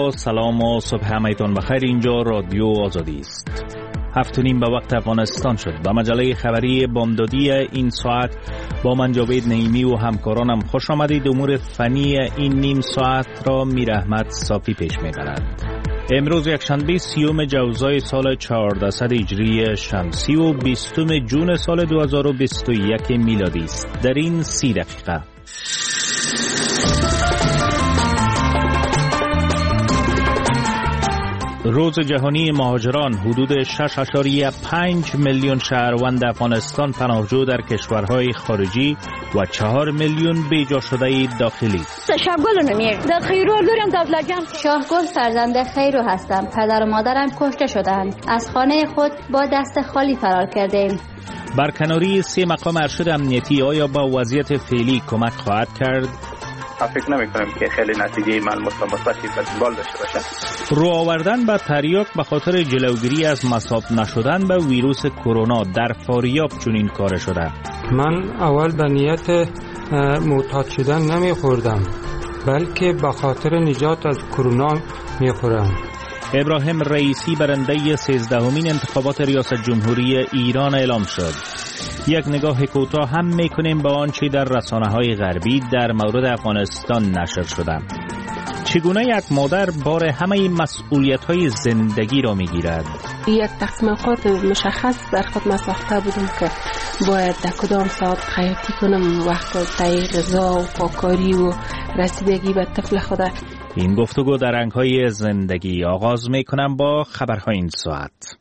با سلام و صبح همایتان بخیر. اینجا رادیو آزادی است. 7:30 به وقت افغانستان شد. به مجله خبری بامدادی این ساعت با من جاوید نعیمی و همکارانم خوش آمدید. امور فنی این نیم ساعت را میر احمد صافی پیش می‌برد. امروز یکشنبه 30 جوزای سال 1400 هجری شمسی و 20 جون سال 2021 میلادی است. در این 30 دقیقه روز جهانی مهاجران، حدود 6.5 میلیون شهروند افغانستان پناهجو در کشورهای خارجی و 4 میلیون بیجا شده داخلی. شبگل نمیر در خیرو دارم دبلجم. شاهگل فرزند خیرو هستم. پدر و مادرم کشته شدند. از خانه خود با دست خالی فرار کردیم. برکناری 3 مقام ارشد امنیتی آیا با وضعیت فعلی کمک خواهد کرد؟ فکر نمی‌کنم که خیلی نتیجه ملموس و مثبتی بال داشته باشه. رو آوردن به تریاک به خاطر جلوگیری از مصاب نشدن به ویروس کرونا در فاریاب چنین کار شده. من اول به نیت معتاد شدن نمی‌خوردم، بلکه به خاطر نجات از کرونا می‌خورم. ابراهیم رئیسی برنده 13مین انتخابات ریاست جمهوری ایران اعلام شد. یک نگاه کوتاه هم میکنیم به آنچه در رسانه‌های غربی در مورد افغانستان نشر شده. چگونه یک مادر بار همه مسئولیت‌های زندگی را میگیرد؟ یک تقسیم اوقات مشخص در خود من ساخته بودم که باید در کدام ساعت خیاطی کنم، وقت تهیه غذا و پاکاری و رسیدگی به طفل خود. این گفتگو در رنگ‌های زندگی. آغاز میکنم با خبرهای این ساعت.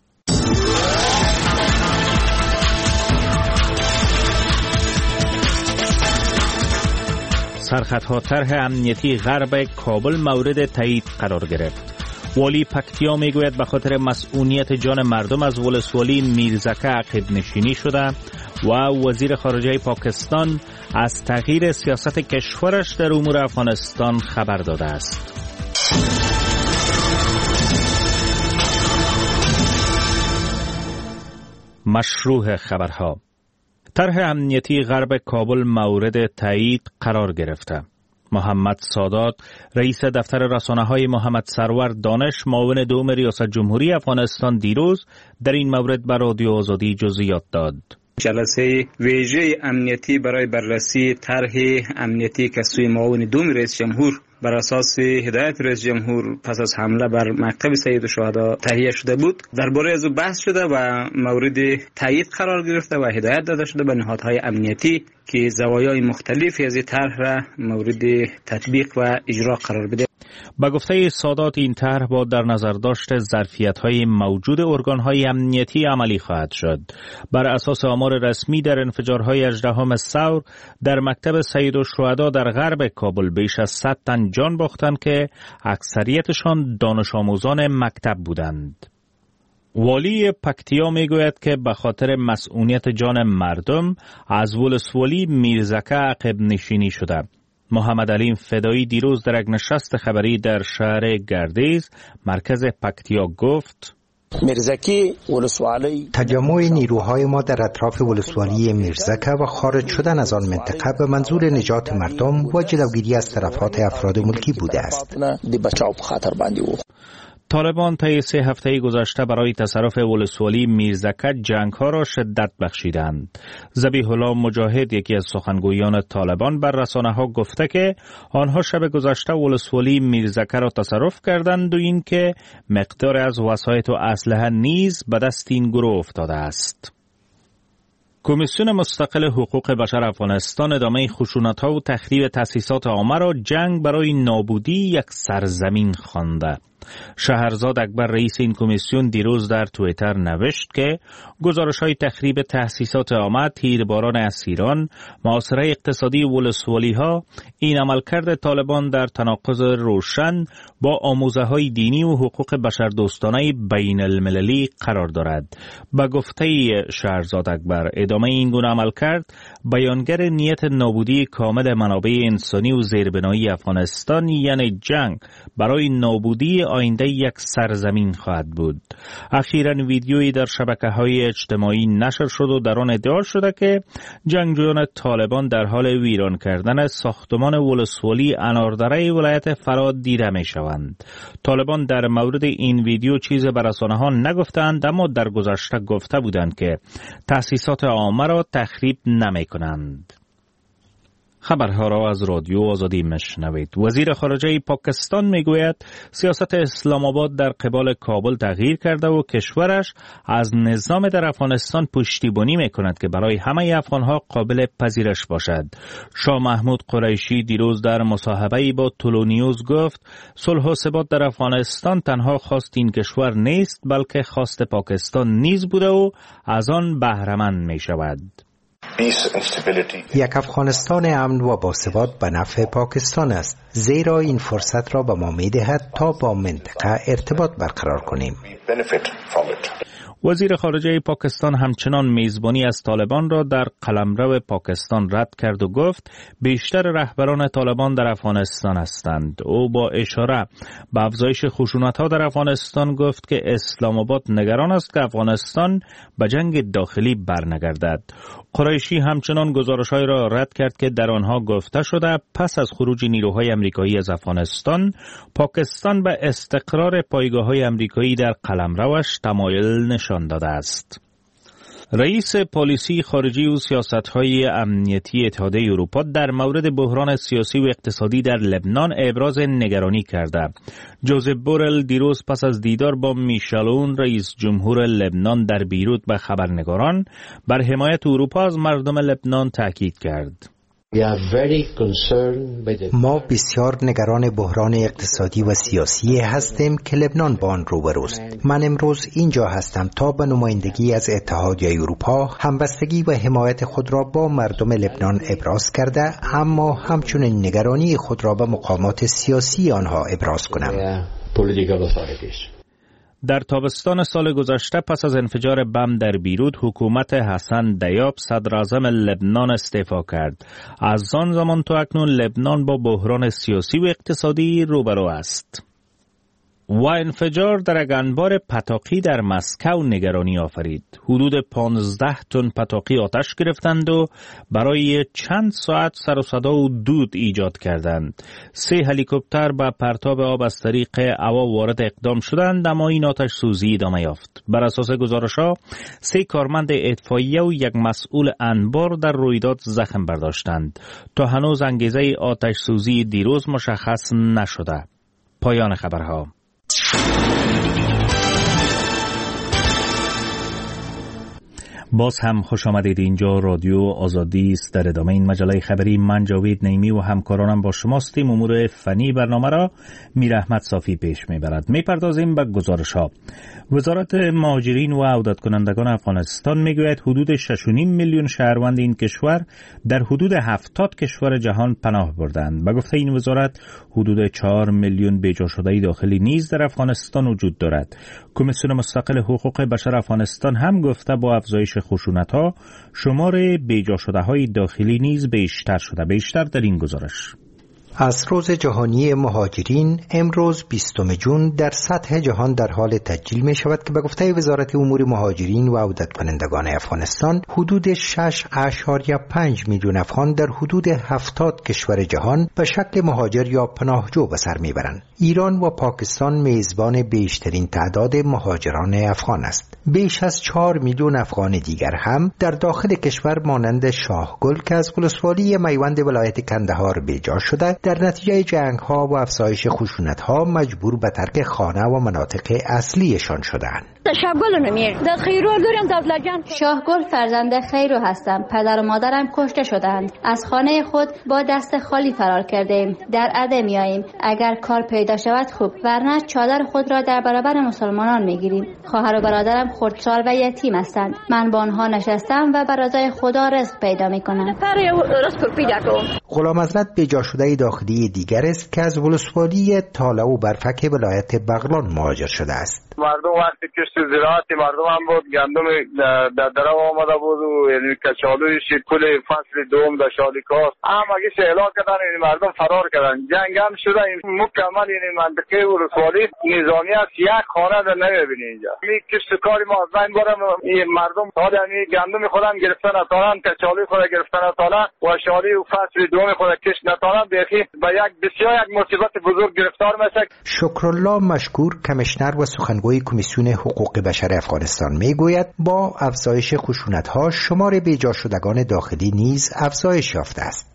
سرخطها طرح امنیتی غرب کابل مورد تایید قرار گرفت. والی پکتیا میگوید به خاطر مسئولیت جان مردم از ولسوالی میرزکه عقب نشینی شده و وزیر خارجه پاکستان از تغییر سیاست کشورش در امور افغانستان خبر داده است. مشروع خبرها. طرح امنیتی غرب کابل مورد تایید قرار گرفته. محمد سادات رئیس دفتر رسانه‌های محمد سرور دانش معاون دوم ریاست جمهوری افغانستان دیروز در این مورد به رادیو آزادی جزئیات داد. جلسه ویژه امنیتی برای بررسی طرح امنیتی که سوی معاون دوم رئیس جمهور بر اساس هدایت رئیس جمهور پس از حمله بر مکتب سید الشهدا تهیه شده بود درباره از او بحث شده و مورد تایید قرار گرفته و هدایت داده شده به نهادهای امنیتی که زوایای مختلفی از این طرح را مورد تطبیق و اجرا قرار بده. با گفته سادات این طرح با در نظر داشت ظرفیت‌های موجود ارگان‌های امنیتی عملی خواهد شد. بر اساس آمار رسمی در انفجارهای 18 ثور در مکتب سید الشهدا در غرب کابل بیش از 100 تن جان باختند که اکثریتشان دانش آموزان مکتب بودند. والی پکتیا میگوید که به خاطر مسئولیت جان مردم از ولسوالی میرزکه عقب نشینی شده. محمد علیم فدایی دیروز در یک نشست خبری در شهر گردیز مرکز پکتیا گفت: میرزکی ولسوالی تجمع نیروهای ما در اطراف ولسوالی میرزکه و خارج شدن از آن منطقه به منظور نجات مردم و جلوگیری از تلفات افراد ملکی بوده است. طالبان طی 3 هفته گذشته برای تصرف ولسوالی میرزکه جنگ‌ها را شدت بخشیدند. ذبیح الله مجاهد یکی از سخنگویان طالبان بر رسانه‌ها گفته که آنها شب گذشته ولسوالی میرزکه را تصرف کردند و اینکه مقدار از وسایط و اسلحه نیز به دست این گروه افتاده است. کمیسیون مستقل حقوق بشر افغانستان ادامه خشونت‌ها و تخریب تأسیسات عامه را جنگ برای نابودی یک سرزمین خوانده. شهرزاد اکبر رئیس این کمیسیون دیروز در توییتر نوشت که گزارش‌های تخریب تأسیسات عامه، تیرباران اسیران، محاصره اقتصادی ولسوالی‌ها این عملکرد طالبان در تناقض روشن با آموزه‌های دینی و حقوق بشردوستانه بین المللی قرار دارد. به گفته شهرزاد اکبر ادامه این گونه عملکرد بیانگر نیت نابودی کامل منابع انسانی و زیربنایی افغانستان یعنی جنگ برای نابودی آینده یک سرزمین خواهد بود. اخیراً ویدیویی در شبکه‌های اجتماعی نشر شد و در آن ادعا شده که جنگجویان طالبان در حال ویران کردن ساختمان ولسوالی اناردره ولایت فراد دیده می‌شوند. طالبان در مورد این ویدیو چیز به رسانه‌ها نگفتند، اما در گذشته گفته بودند که تأسیسات عامه را تخریب نمی‌کنند. خبرها را از رادیو آزادی میشنوید. وزیر خارجه پاکستان میگوید سیاست اسلام آباد در قبال کابل تغییر کرده و کشورش از نظام در افغانستان پشتیبانی میکند که برای همه افغانها قابل پذیرش باشد. شاه محمود قریشی دیروز در مصاحبه‌ای با تولونیوز گفت صلح و ثبات در افغانستان تنها خواست این کشور نیست بلکه خواست پاکستان نیز بوده و از آن بهره‌مند میشود. یک افغانستان امن و باثبات به نفع پاکستان است، زیرا این فرصت را به ما می‌دهد تا با منطقه ارتباط برقرار کنیم. وزیر خارجه پاکستان همچنان میزبانی از طالبان را در قلمرو پاکستان رد کرد و گفت بیشتر رهبران طالبان در افغانستان هستند. او با اشاره به افزایش خشونت‌ها در افغانستان گفت که اسلام آباد نگران است که افغانستان به جنگ داخلی برنگردد. قریشی همچنان گزارش‌های را رد کرد که در آنها گفته شده پس از خروج نیروهای آمریکایی از افغانستان، پاکستان به استقرار پایگاه‌های آمریکایی در قلمروش تمایل نشان داده است. رئیس پالیسی خارجی و سیاست‌های امنیتی اتحادیه اروپا در مورد بحران سیاسی و اقتصادی در لبنان ابراز نگرانی کرده. جوزف بورل دیروز پس از دیدار با میشل اون رئیس جمهور لبنان در بیروت به خبرنگاران بر حمایت اروپا از مردم لبنان تاکید کرد. ما بسیار نگران بحران اقتصادی و سیاسی هستیم که لبنان با آن روبروست. من امروز اینجا هستم تا به نمایندگی از اتحادیه اروپا همبستگی و حمایت خود را با مردم لبنان ابراز کرده، اما همچنین نگرانی خود را به مقامات سیاسی آنها ابراز کنم. در تابستان سال گذشته پس از انفجار بم در بیروت حکومت حسن دیاب صدراعظم لبنان استعفا کرد. از آن زمان تا اکنون لبنان با بحران سیاسی و اقتصادی روبرو است. و انفجار در یک انبار پتاقی در مسکو نگرانی آفرید. حدود 15 تن پتاقی آتش گرفتند و برای چند ساعت سر و صدا و دود ایجاد کردند. 3 هلیکوپتر با پرتاب آب از طریق هوا وارد اقدام شدند، اما این آتش سوزی ادامه یافت. بر اساس گزارش‌ها 3 کارمند اطفائیه و 1 مسئول انبار در رویداد زخم برداشتند. تا هنوز انگیزه آتش سوزی دیروز مشخص نشده. پایان خبرها. باز هم خوش آمدید. اینجا رادیو آزادی است. در ادامه این مجله خبری من جاوید نعیمی و همکارانم با شماستیم. امور فنی برنامه را میر احمد صافی پیش میبرد. میپردازیم به گزارش ها. وزارت مهاجرین و عودت کنندگان افغانستان میگوید حدود 6.5 میلیون شهروند این کشور در حدود 70 کشور جهان پناه بردند. به گفته این وزارت حدود 4 میلیون بیجا شده داخلی نیز در افغانستان وجود دارد. کمیسیون مستقل حقوق بشر افغانستان هم گفته با افزایش خشونت‌ها شمار بیجا شده‌های داخلی نیز بیشتر شده. بیشتر در این گزارش. از روز جهانی مهاجرین امروز 20 جون در سطح جهان در حال تسجیل می شود که به گفته وزارت امور مهاجرین و عودت کنندگان افغانستان حدود 6.5 میلیون افغان در حدود 70 کشور جهان به شکل مهاجر یا پناهجو به سر می برند. ایران و پاکستان میزبان بیشترین تعداد مهاجران افغان است. بیش از 4 میلیون افغان دیگر هم در داخل کشور مانند شاهگل که از ولسوالی میوند ولایت کندهار بیجا شده در نتیجه جنگ‌ها و افزایش خشونت‌ها مجبور به ترک خانه و مناطق اصلیشان شدند. شاهگل فرزند خیرو هستم. پدر و مادرم کشته شدند. از خانه خود با دست خالی فرار کردیم. در عده میاییم. اگر کار پیدا شود خوب، ورنه چادر خود را در برابر مسلمانان میگیریم. خواهر و برادرم خردسال و یتیم هستند. من با آنها نشستم و برای خدا رزق پیدا میکنم. غلام حضرت بیجا شده داخلی دیگر است که از ولسوالی تاله و برفک ولایت بغلان مهاجر شده است. مردم وقتی که کشت زراعت مردم هم بود، گندم در درو آمده بود و یعنی کچالویش کل فصل دوم در شالیکاست همگی سیلا کردن، یعنی مردم فرار کردن، جنگ هم شده مکمل. یعنی منطقه ولسوالی نظامی است، یک خانه در نمیبینی اینجا. می کشت کاری ما از بین برم، مردم حال یعنی گندم خودم گرفتن نتانن، کچالوی خود گرفتن نتانن و شالی و فصل دوم خود کشت نتانن، بخی با یک بسیار یک مصیبت بزرگ گرفتار میشه. شکرالله مشکور کمیشنر و سخنگوی کمیسیون حقوق بشر افغانستان میگوید با افزایش خشونت‌ها شمار بیجا شدگان داخلی نیز افزایش یافته است.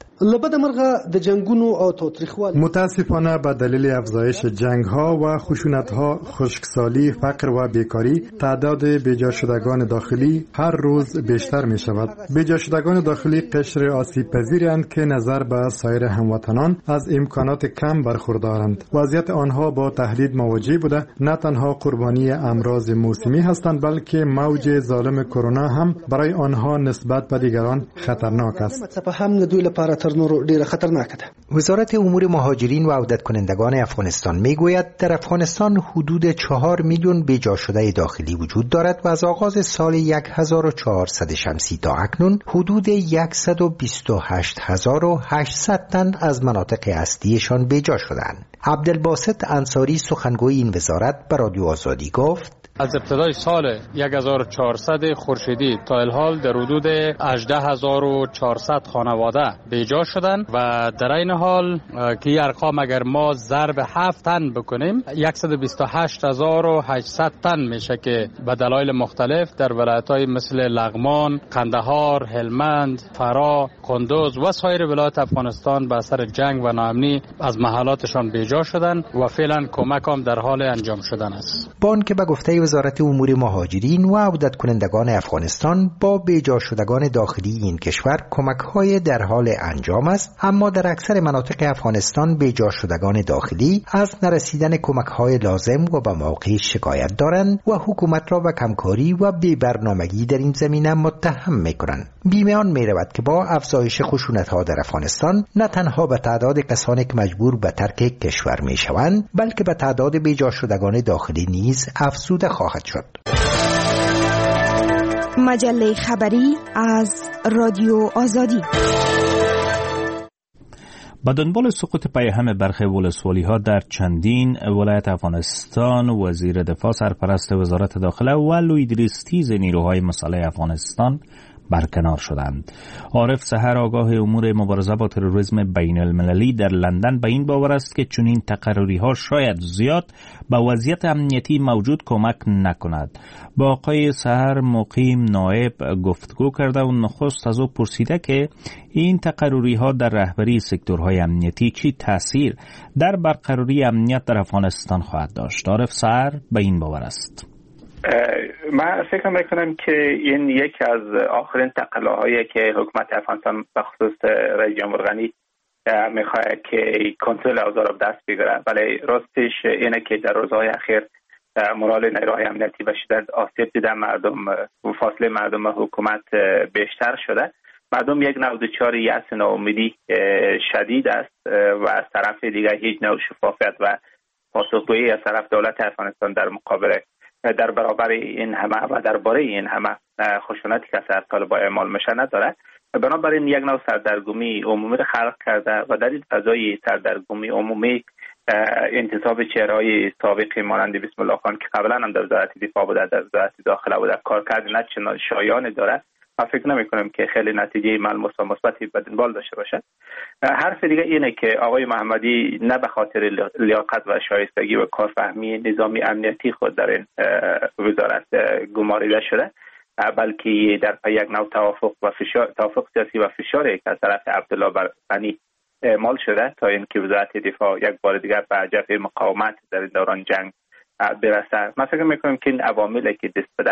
متاسفانه به دلیل افزایش جنگ‌ها و خشونت‌ها، خشکسالی، فقر و بیکاری، تعداد بیجا شدگان داخلی هر روز بیشتر می‌شود. بیجا شدگان داخلی قشر آسیب پذیرند که نظر به سایر هموطنان از امکانات کم برخوردارند. وضعیت آنها با تهدید مواجه بوده، نه تنها قربانی امراض موسمی هستند بلکه موج ظالم کرونا هم برای آنها نسبت به دیگران خطرناک است. وزارت امور مهاجرین و عودت کنندگان افغانستان میگوید در افغانستان حدود 4 میلیون بیجا شده داخلی وجود دارد و از آغاز سال 1400 شمسی تا اکنون حدود 128800 تن از مناطق اصلیشان بیجا شدند. عبدالباسط انصاری سخنگوی این وزارت به رادیو آزادی گفت: از ابتدای سال 1400 خورشیدی تا الحال در حدود 18400 خانواده بیجا شدند و در این حال که این ارقام اگر ما ضرب 7 تن بکنیم 128800 تن میشه که به دلایل مختلف در ولایت‌های مثل لغمان، قندهار، هلمند، فرا، کندوز و سایر ولایات افغانستان به اثر جنگ و ناامنی از محلاتشان بیجا شدند و فعلا کمک هم در حال انجام شدن است. بان که به گفته وزارت امور مهاجرین و عودت کنندگان افغانستان با بیجا شدگان داخلی این کشور کمک‌های در حال انجام است، اما در اکثر مناطق افغانستان بیجا شدگان داخلی از نرسیدن کمک‌های لازم و به موقع شکایت دارند و حکومت را به کمکاری و بی‌برنامگی در این زمینه متهم می‌کنند. بیمیان می‌رود که با افزایش خشونت‌ها در افغانستان نه تنها به تعداد کسانی که مجبور به ترک کشور می‌شوند بلکه به تعداد بیجا شدگان داخلی نیز افزوده خواهد شد. مجله خبری از رادیو آزادی. با دنبال سقوط پیهم برخی ولسوالی‌ها در چندین ولایت افغانستان، وزیر دفاع، سرپرست وزارت داخله و لویدریستیز نیروهای مسلح افغانستان برکنار شدند. عارف سحر آگاه امور مبارزه با تروریسم بین المللی در لندن به این باور است که چنین تقرری‌ها شاید زیاد به وضعیت امنیتی موجود کمک نکند. با آقای سحر مقیم نائب گفتگو کرده و نخست از او پرسیده که این تقرری‌ها در رهبری سکتورهای امنیتی چی تأثیر در برقراری امنیت در افغانستان خواهد داشت. عارف سحر به این باور است. من فکر میکنم که این یکی از آخرین تقلاهایی که حکومت افغانستان به خصوص رئیس جمهور غنی میخواد که کنترل اوضاع را دست بگیره، ولی راستش اینه که در روزهای اخیر مورال نیروهای امنیتی و شدت آسیب دیده مردم و فاصله مردم و حکومت بیشتر شده. مردم یک نوع دچار یأس ناامیدی شدید است و از طرف دیگر هیچ نوع شفافیت و پاسخگویی از طرف دولت افغانستان در برابر این همه و درباره این همه خشونتی که از طالبان اعمال میشه نداره. بنابراین یک نوع سردرگمی عمومی را خلق کرده و در این فضای سردرگمی عمومی انتصاب چهره‌های سابق مانند بسم الله خان که قبلا هم در وزارت دفاع بوده، در وزارت داخله بوده، کارکرد نه چندان شایانی داره. من فکر نمی‌کنم که خیلی نتیجه ملموس و مثبتی به دنبال داشته باشد. حرف دیگه اینه که آقای محمدی نه به خاطر لیاقت و شایستگی و کارفهمی نظامی امنیتی خود در این وزارت گماریده شده، بلکه در پی یک نوع توافق سیاسی و فشاری که از طرف عبدالله غنی اعمال شده تا اینکه وزارت دفاع یک بار دیگر به جبهه مقاومت در دوران جنگ برسه. من فکر میکنم که این عواملی که دست به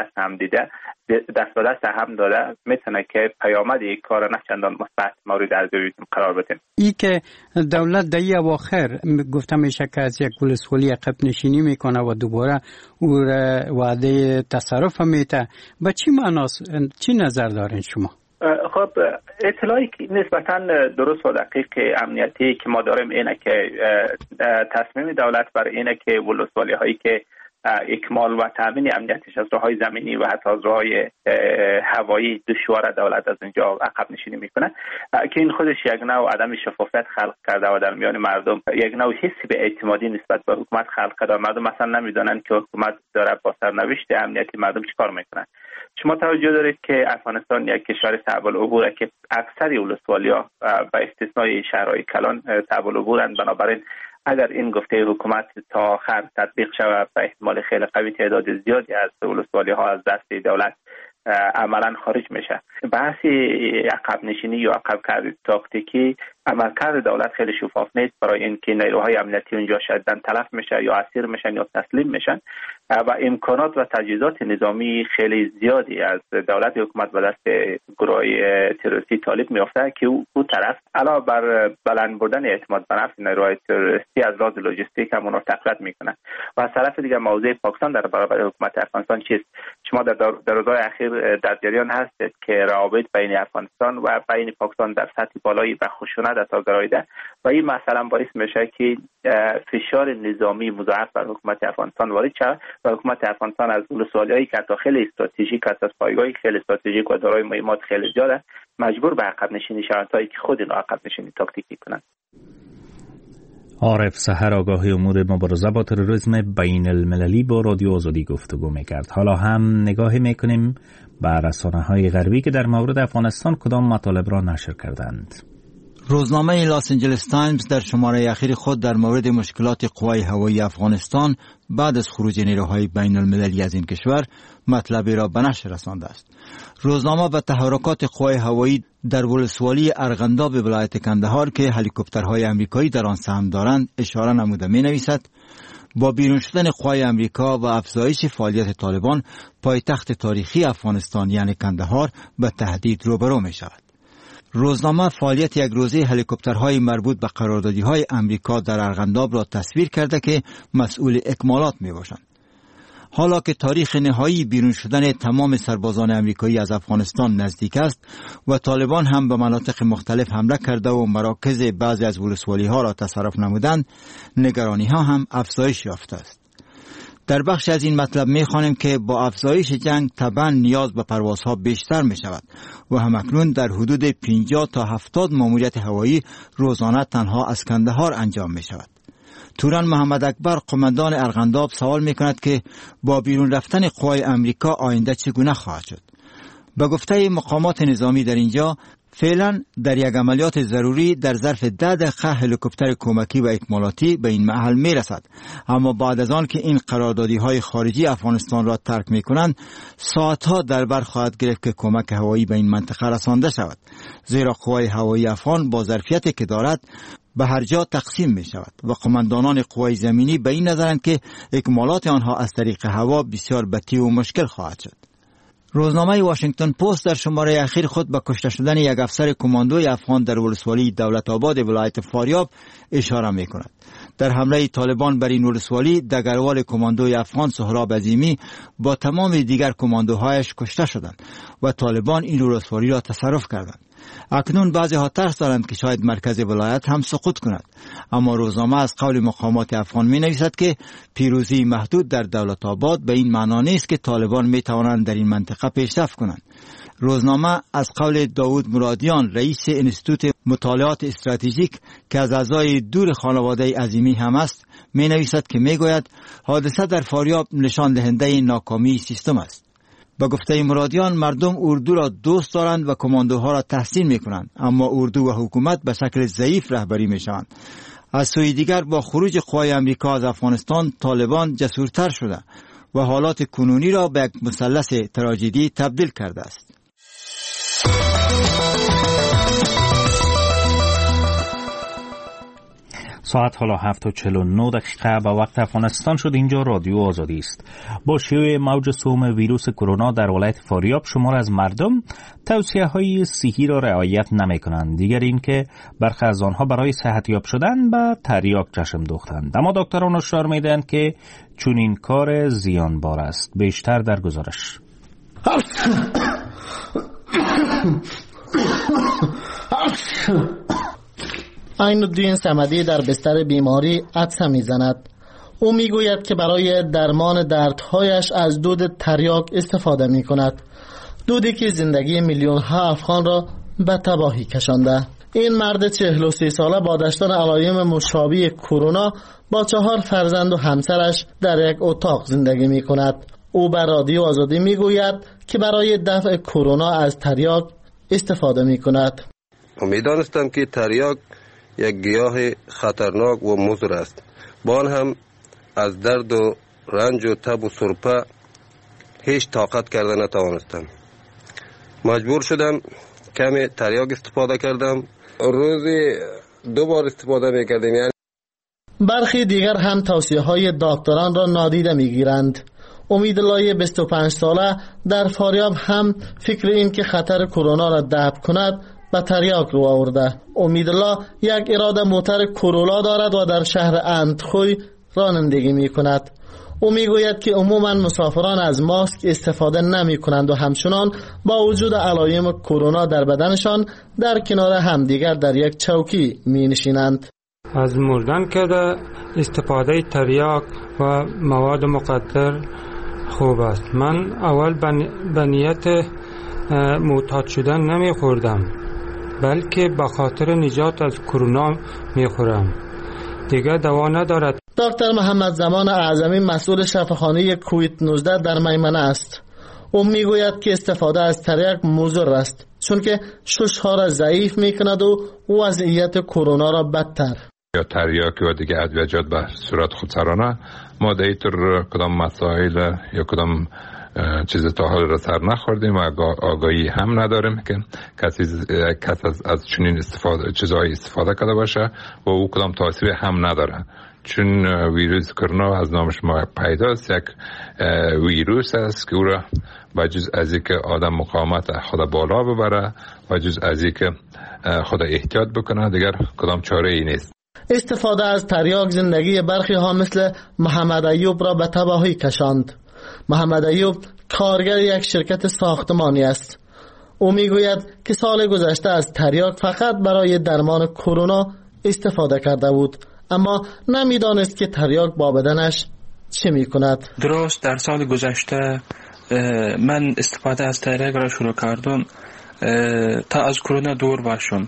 دست هم داده میتونه که پیامد یک کار نه چندان مثبت مورد ارزیابی قرار بده. ای که دولت در این اواخر گفتم میشه که از یک ولسوالی عقب نشینی میکنه و دوباره او وعده تصرف میده، به چی معناست؟ چی نظر دارین شما؟ خب اطلاعی نسبتاً درست و دقیق امنیتی که ما داریم اینه که تصمیم دولت بر اینه که ولسوالی هایی که اکمال و تامین امنیتش از راههای زمینی و حتی از راههای هوایی دشوار دولت از اینجا عقب نشینی میکنه که این خودش یک نوع عدم شفافیت خلق کرده و در میان مردم یک نوع حسی به اعتمادی نسبت به حکومت خلق کرده. مردم مثلا نمیدونن که حکومت داره با سرنوشت امنیتی مردم چیکار میکنه. شما توجه دارید که افغانستان یک کشور صعب العبوره که اکثر ولسوالی‌ها با استثنای شهرهای کلان صعب العبورند. بنابراین اگر این گفته حکومت تا آخر تطبیق شود به احتمال خیلی قوی تعداد زیادی از ولسوالی‌ها از دست دولت عملا خارج میشه. بحث عقب نشینی یا عقب کردن تاکتیکی عملکرد دولت خیلی شفاف نیست برای اینکه نیروهای امنیتی اونجا شدن تلف میشه یا اسیر میشن یا تسلیم میشن و امکانات و تجهیزات نظامی خیلی زیادی از دولت حکومت به دست گروه تروریستی طالب میافته که او طرف علاوه بر بلند بردن اعتماد به نفس نیروهای تروریستی از لحاظ لوجستیک هم اونها تقویت میکنه. و از طرف دیگه موضوع پاکستان در برابر حکومت افغانستان چیست؟ شما در روزهای اخیر در جریان هستید که روابط بین افغانستان و بین پاکستان در سطح بالایی به خشونت گراییده و این مثلا باعث میشه که فشار نظامی مضاعف بر حکومت افغانستان وارد شود و حکومت افغانستان از ولسوالی‌هایی که تا خیلی استراتژیک است، از پایگاهی خیلی استراتژیک و دارای مهمات خیلی زیاد مجبور به عقب نشینی شوند تا اینکه خود اینو عقب نشینی تاکتیکی کنند. عارف سحر آگاهی امور مبارزه با تروریسم بین المللی با رادیو آزادی گفتگو میکرد. حالا هم نگاهی میکنیم به رسانه‌های غربی که در مورد افغانستان کدام مطالب را نشر کردند. روزنامه لاس آنجلس تایمز در شماره اخیر خود در مورد مشکلات قوای هوایی افغانستان بعد از خروج نیروهای بین المللی از این کشور مطلبی را به نشر رسانده است. روزنامه به تحرکات قوای هوایی در ولسوالی ارغنداب ولایت کندهار که هلیکوپترهای امریکایی در آن سهم دارند اشاره نموده می نویسد با بیرون شدن قوای امریکا و افزایش فعالیت طالبان پایتخت تاریخی افغانستان یعنی کندهار به تهدید روبرو می شود. روزنامه فعالیت یک روزه هلیکوپترهای مربوط به قراردادی‌های امریکا در ارغنداب را تصویر کرده که مسئول اکمالات میباشند. حالا که تاریخ نهایی بیرون شدن تمام سربازان امریکایی از افغانستان نزدیک است و طالبان هم به مناطق مختلف حمله کرده و مراکز بعضی از ولسوالی‌ها را تصرف نمودند، نگرانی‌ها هم افزایش یافته است. در بخش از این مطلب می‌خوانیم که با افزایش جنگ طبعاً نیاز به پروازها بیشتر می‌شود و همکنون در حدود 50 تا 70 ماموریت هوایی روزانه تنها از کندهار انجام می‌شود. توران محمد اکبر قماندان ارغنداب سوال می‌کند که با بیرون رفتن قوای امریکا آینده چگونه خواهد شد. به گفته مقامات نظامی در اینجا فعلا در یک عملیات ضروری در ظرف 10 دقیقه هلیکوپتر کمکی و اکمالاتی به این محل می رسد، اما بعد از آن که این قراردادی های خارجی افغانستان را ترک می کنند ساعتها در بر خواهد گرفت که کمک هوایی به این منطقه رسانده شود، زیرا قوای هوایی افغان با ظرفیتی که دارد به هر جا تقسیم می شود و قماندانان قوای زمینی به این نظرند که اکمالات آنها از طریق هوا بسیار بطیء و مشکل خواهد شد. روزنامه واشنگتن پست در شماره اخیر خود به کشته شدن یک افسر کماندوی افغان در ولسوالی دولت آباد ولایت فاریاب اشاره می کند. در حمله طالبان بر این ولسوالی دگروال کماندوی افغان سهراب عظیمی با تمام دیگر کماندوهایش کشته شدند و طالبان این ولسوالی را تصرف کردند. اکنون بعضی ها ترس دارند که شاید مرکز ولایت هم سقوط کند، اما روزنامه از قول مقامات افغان می نویسد که پیروزی محدود در دولت آباد به این معنا نیست که طالبان می توانند در این منطقه پیشرفت کنند. روزنامه از قول داود مرادیان رئیس انستیتوت مطالعات استراتژیک که از اعضای دور خانواده عظیمی هم است می نویسد که می گوید حادثه در فاریاب نشان دهنده ناکامی سیستم است. با گفته مرادیان مردم اردو را دوست دارند و کماندوها را تحسین می کنند، اما اردو و حکومت به شکل ضعیف رهبری می شوند. از سوی دیگر با خروج قوای امریکا از افغانستان طالبان جسورتر شده و حالات کنونی را به یک مثلث تراژدی تبدیل کرده است. ساعت حالا 7:49 به وقت افغانستان شد. اینجا رادیو آزادی است. با شیوع موج سوم ویروس کرونا در ولایت فاریاب شمار از مردم توصیه‌های صحی را رعایت نمی‌کنند. دیگر این که برخی از آنها برای صحتیاب شدن به تریاک چشم دوختند. اما دکتران هشدار می‌دهند که چون این کار زیانبار است. بیشتر در گزارش. عین الدین صمدی در بستر بیماری عطسه می‌زند. او میگوید که برای درمان دردهایش از دود تریاک استفاده می کند، دودی که زندگی میلیون ها افغان را به تباهی کشانده. این مرد 43 ساله با داشتن علائم مشابه کرونا با 4 فرزند و همسرش در یک اتاق زندگی می کند. او بر رادیو آزادی می گوید که برای دفع کرونا از تریاک استفاده می کند. می‌دانستم که تریاک یک گیاه خطرناک و مضر است. با آن هم از درد و رنج و تب و سرپه هیچ طاقت کرده نتوانستم. مجبور شدم کمی تریاک استفاده کردم. روزی 2 بار استفاده می‌کردم. یعنی برخی دیگر هم توصیه های دکتران را نادیده می‌گیرند. امیدالله 25 ساله در فاریاب هم فکر این که خطر کرونا را دفع کند به تریاک رو آورده. امیدالله یک اراده موتر کرولا دارد و در شهر اندخوی رانندگی می کند. او می گوید که عموما مسافران از ماسک استفاده نمی کنند و همچنان با وجود علائم کرونا در بدنشان در کنار همدیگر در یک چوکی می نشینند. از مردن که استفاده تریاک و مواد مقدر خوب است. من اول به نیت معتاد شدن نمی خوردم، بلکه به خاطر نجات از کرونا می خورم. دیگه دوا ندارد. دکتر محمد زمان اعظمی مسئول شفاخانه کووید 19 در میمنه است. او می گوید که استفاده از تریاک مضر است، چون که شش‌ها را ضعیف می کند و وضعیت کرونا را بدتر. یا تریاک و دیگه ادویجات به صورت خودسرانه ما دیتر کدام مسائل یا کدام چیز تا حال را سر نخوردیم و آگاهی هم نداریم که کس از چنین چیزهای استفاده کرده باشه و او کدام تاثیر هم نداره. چون ویروس کرونا از نامش ما پیداست، یک ویروس است که او را بجز از اینکه آدم مقاومت خود بالا ببره، بجز از اینکه خود احتیاط بکنه، دیگر کدام چاره ای نیست. استفاده از تریاک زندگی برخی ها مثل محمد ایوب را به تباهی کشاند. محمد ایوب کارگر یک شرکت ساختمانی است. او میگوید که سال گذشته از تریاک فقط برای درمان کرونا استفاده کرده بود، اما نمیدانست که تریاک با بدنش چه میکند. درست در سال گذشته من استفاده از تریاک را شروع کردم تا از کرونا دور باشم.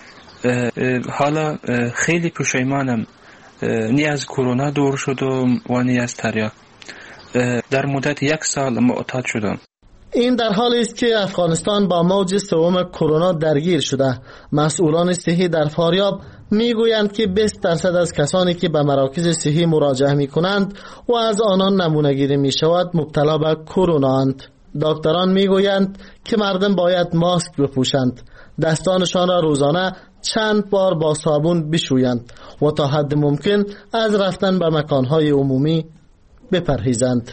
حالا خیلی پشیمانم، نی از کرونا دور شدم و نی از تریاک. در مدت 1 سال معتاد شدم. این در حالی است که افغانستان با موج 3 کرونا درگیر شده. مسئولان صحی در فاریاب میگویند که 20% از کسانی که به مراکز صحی مراجعه میکنند و از آنان نمونه گیری میشود مبتلا به کرونا اند. دکتران میگویند که مردم باید ماسک بپوشند، دستانشان را روزانه چند بار با صابون بشویند و تا حد ممکن از رفتن به مکانهای عمومی بپرهیزند.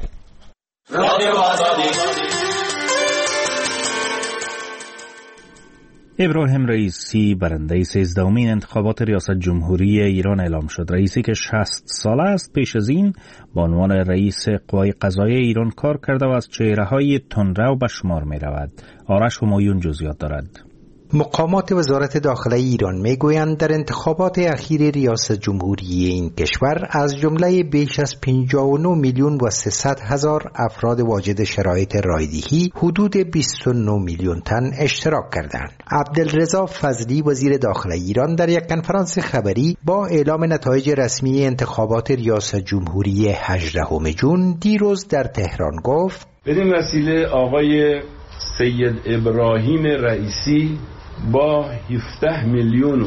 ابراهیم رئیسی برنده 13مین انتخابات ریاست جمهوری ایران اعلام شد. رئیسی که 60 ساله است پیش از این به عنوان رئیس قوای قضاییه ایران کار کرده و از چهره‌های تندرو به شمار می رود. آرش همایون جزئیات دارد. مقامات وزارت داخله ایران میگویند در انتخابات اخیر ریاست جمهوری این کشور از جمله بیش از 59 میلیون و 300 هزار افراد واجد شرایط رایدهی حدود 29 میلیون تن اشتراک کردند. عبدالرضا فضلی وزیر داخله ایران در یک کنفرانس خبری با اعلام نتایج رسمی انتخابات ریاست جمهوری 18 جون دیروز در تهران گفت: بدین وسیله آقای سید ابراهیم رئیسی با 17 میلیون و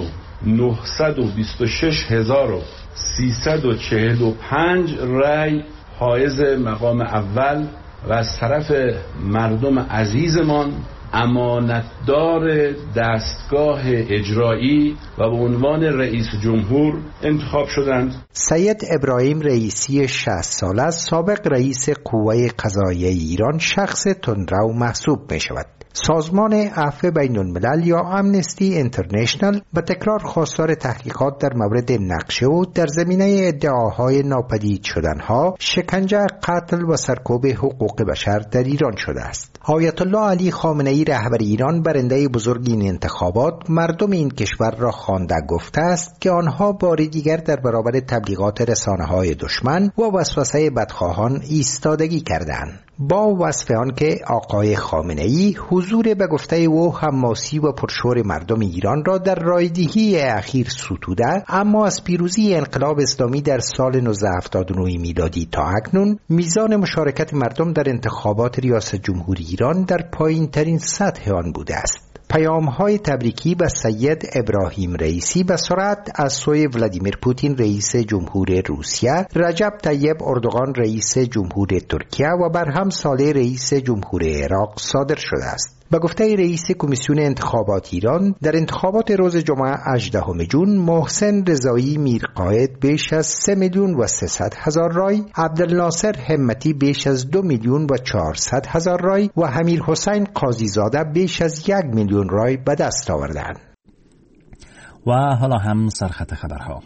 926 هزار و 345 رای حائز مقام اول و از طرف مردم عزیزمان امانتدار دستگاه اجرایی و به عنوان رئیس جمهور انتخاب شدند. سید ابراهیم رئیسی 60 ساله است، سابق رئیس قوای قضاییه ایران شخص تندرو محسوب می شود. سازمان عفو بین الملل یا امنستی اینترنشنال به تکرار خواستار تحقیقات در مورد نقشه و در زمینه ادعاهای ناپدید شدنها، شکنجه، قتل و سرکوب حقوق بشر در ایران شده است. آیت الله علی خامنه ای رهبر ایران برنده بزرگ این انتخابات مردم این کشور را خوانده گفته است که آنها بار دیگر در برابر تبلیغات رسانه‌های دشمن و وسوسه بدخواهان ایستادگی کردند. با وصف آن که آقای خامنه ای حضور به گفته او حماسی و پرشور مردم ایران را در رایدهی اخیر ستوده، اما از پیروزی انقلاب اسلامی در سال 1979 میلادی تا اکنون میزان مشارکت مردم در انتخابات ریاست جمهوری ایران در پایین ترین سطح آن بوده است. پیام‌های تبریکی به سید ابراهیم رئیسی به سرعت از سوی ولادیمیر پوتین رئیس جمهور روسیه، رجب طیب اردوغان رئیس جمهور ترکیه و برهم صالح رئیس جمهور عراق صادر شده است. به گفته رئیس کمیسیون انتخابات ایران، در انتخابات روز جمعه 18 جون محسن رضایی میرقائد بیش از 3,300,000 رای، عبدالناصر همتی بیش از 2,400,000 رای و امیر حسین قاضی زاده بیش از 1,000,000 رای به دست آوردند. و حالا هم سرخط خبرها.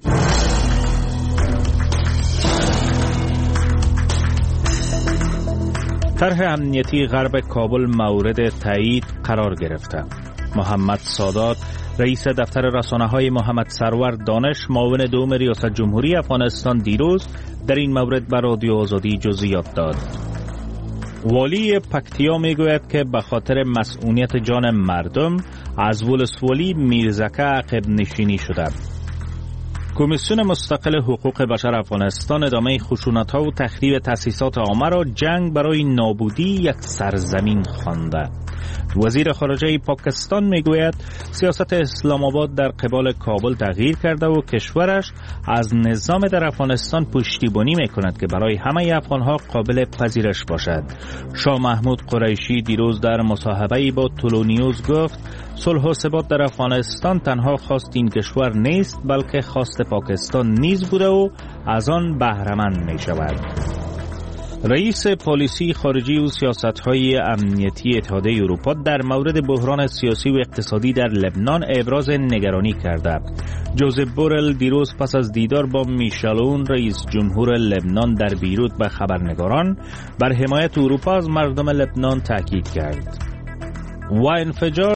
طرح امنیتی غرب کابل مورد تایید قرار گرفته. محمد سادات رئیس دفتر رسانه‌های محمد سرور دانش معاون دوم ریاست جمهوری افغانستان دیروز در این مورد به رادیو آزادی جزئیات داد. والی پکتیا میگوید که به خاطر مسئولیت جان مردم از ولسوالی میرزکه عقب نشینی شده. کمیسیون مستقل حقوق بشر افغانستان ادامه خشونت‌ها و تخریب تأسیسات عامه را جنگ برای نابودی یک سرزمین خوانده. وزیر خارجه پاکستان میگوید سیاست اسلام آباد در قبال کابل تغییر کرده و کشورش از نظام در افغانستان پشتیبانی میکند که برای همه افغانها قابل پذیرش باشد. شاه محمود قریشی دیروز در مصاحبه‌ای با تولونیوز گفت صلح و ثبات در افغانستان تنها خواست این کشور نیست بلکه خواست پاکستان نیز بوده و از آن بهره‌مند می‌شود. رئیس پالیسی خارجی و سیاست‌های امنیتی اتحادیه اروپا در مورد بحران سیاسی و اقتصادی در لبنان ابراز نگرانی کرده. جوزف بورل دیروز پس از دیدار با میشل اون رئیس جمهور لبنان در بیروت به خبرنگاران بر حمایت اروپا از مردم لبنان تاکید کرد. و انفجار